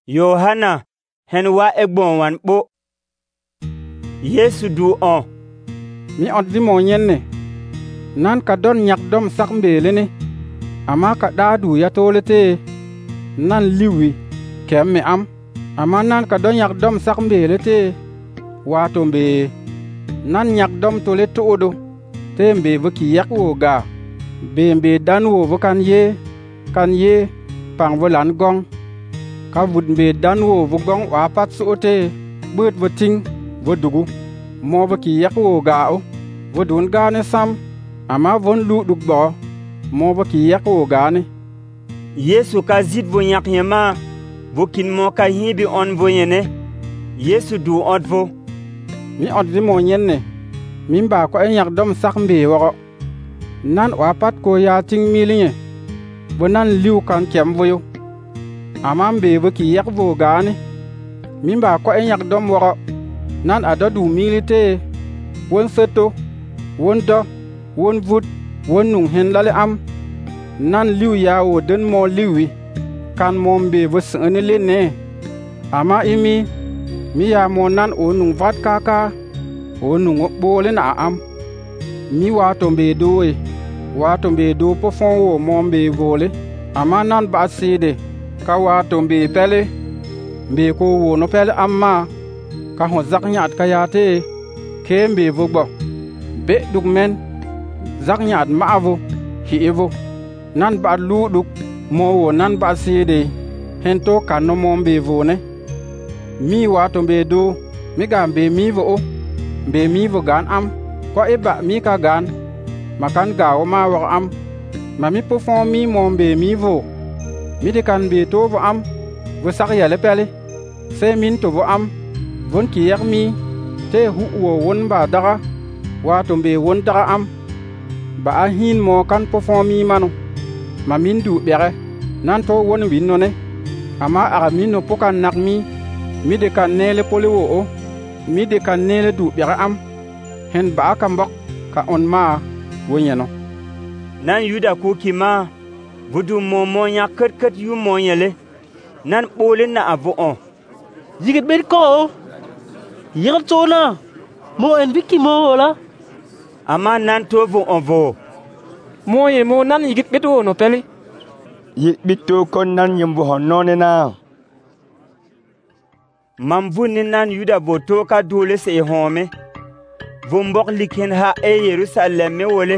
Yohana hen wa egbon wan bo. Yesu du on. Mi od di mo nyenne. Nan ka don nyak dom sak mbele ne. Ama ka da du ya tolete. Nan liwi kem me am. Ama nan ka don nyak dom sak mbele te. Wato mbe. Nan nyak dom tole to odo. Te mbe vaki yak wo ga. Mbe dan wo vakan ye pang volan gong. Ka vud mbe dan wo vugong wa pat sote. Beut voting vodugu. Mo vaki yak wo ga o. Vodun ga ne sam. Ama von lu duk bo. Mo vaki yak wo ga ne. Yesu ka zid vo nyak yema. Vokin mo ka hibi on vo yene. Yesu du od vo. Mi od di mo nyenne. Min ba ko en yak dom sak mbe woro. Nan wa pat ko ya ting milinye. Bo nan liu kan kem voyo. Ama mbe vaki yak vo ga ne. Min ba ko en yak dom woro. Nan ado du milite. Won seto. Won do. Won vud. Won nung hen lale am. Nan liu ya o den mo liwi. Kan mo mbe vos ene le ne. Ama imi. Mi ya mo nan o nung vat kaka. O nung bole na am. Mi wato mbe doe. Wato mbe do po fon wo mo mbe vole. Ama nan ba sede. Ka wato mbe pele. Mbe ko wo no pele amma. Ka ho zak nyat ka yate. Ke mbe vogbo. Be duk men. Zak nyat ma avo. Hi evo. Nan ba lu duk. Mo wo nan ba sede. Hento kan no mo mbe vone. Mi wato mbe do. Mi ga mbe mi vo o. Mbe mi vo gan am. Ko eba mi ka gan. Makan ga o ma wak am. Ma mi po fon mi mo mbe mi vo. Mi de kan mbe to vo am. Vo sak yale pele. Se min to vo am. Von ki yak mi. Te hu wo won ba daga. Wato mbe won daga am. Ba a hin mo kan po fon mi mano. Ma min du bere. Nan to won win no ne. Ama aga min no po kan nak mi. Mi de kan nele pole wo o. Mi de kan nele du bere am. Hen ba ka mbok ka on ma wonyano. Nan yuda ko kima. Vudu mo nya ket yu mo nyele. Nan bole na avo on. Yigit bet ko. Yigat zona. Mo en wiki mo la. Ama nan to vo on vo. Mo ye mo nan yigit bet wo no peli. Yit bito kon nan yembo honone na. Mamvu ni nan yuda voto ka dole se home. Vumbok liken ha e Jerusalem me wole.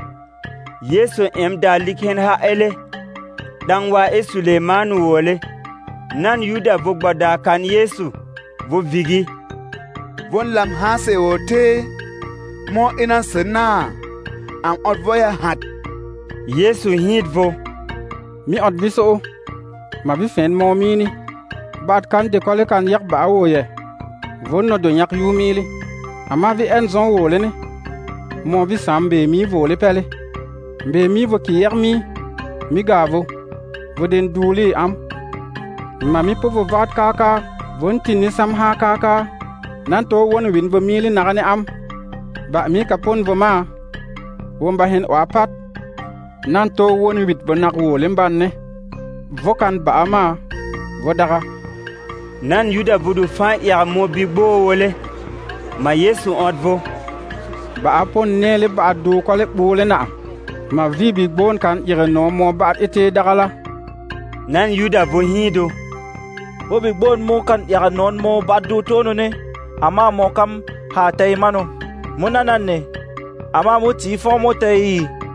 Yesu da liken ha ele. Dangwa e Suleiman wole. Nan yuda vogbada kan Yesu. Vo vigi. Von lam ha se wote. Mo inan sena. Am od voya hat. Yesu hit vo. Mi od viso. Ma vi fen mo mini. Bat kan de kole kan yak ba wo ye. Von no do nyak yu mili. Ama vi en zon wo le ne. Mo vi sambe mi vo le pele. Mbe mi vo ki yak mi. Mi gavo. Vo den duli am. Ma mi po vo vat kaka. Von tini sam ha kaka. Nan to won win vo mili nagane am. Ba mi kapon vo ma. Won ba hen wapat. Nan to won wit vo nak wo le mban ne. Vokan ba ama. Vodaga. Nan yuda vudu fa ya mo bigbo wole. Ma Yesu odvo. Ba apon nele ba do kole bole na. Ma vi bigbon kan ire no mo ba ete dagala. Nan yuda vo hido. Bo bigbon mo kan ya non mo ba do tono ne. Ama mo kam ha tay mano. Munanan ne. Ama mo ti fo mo tay.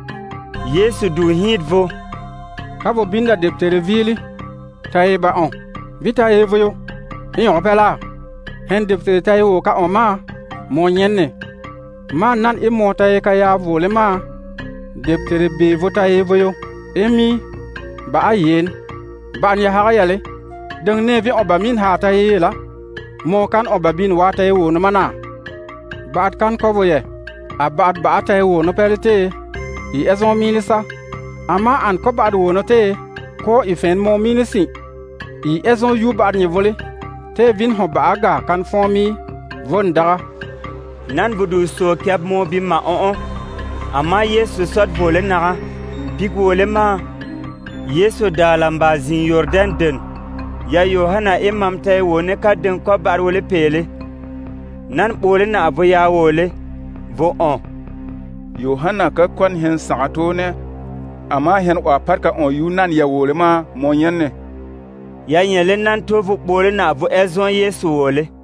Yesu du hidvo. Kabo binda deptere vili. Tay ba on. Vita evo yo. Yon pela. Hen deptere tay wo ka on ma. Mo nyenne. Ma nan e mo tay ka ya vole ma. Deptere be vota evo yo. Emi. Ba ayen. Ba nya ha yale. Deng ne vi oba min ha tay la. Mo kan oba bin wa tay wo no mana. Ba kan ko voye. Abat ba tay wo no pelete. I ezon milisa. Ama an ko ba wo no te. Ko ifen mo milisi. I ezon yu ba nye vole. Te vin ho ba aga kan fomi. Von daga. Nan vudu so kyab mo bi ma on. Ama Yesu sot vole naga. Big wole ma. Yesu dalamba zin Jordan den. Ya Yohana imam tay wone ka den ko bar wole pele. Nan bole na abo ya wole. Vo on. Yohana ka kon hen sagatone. Ama hen wa parka on yunan ya wole ma mo yenne. Ya nyele nan to vo bole na abo ezon Yesu wole.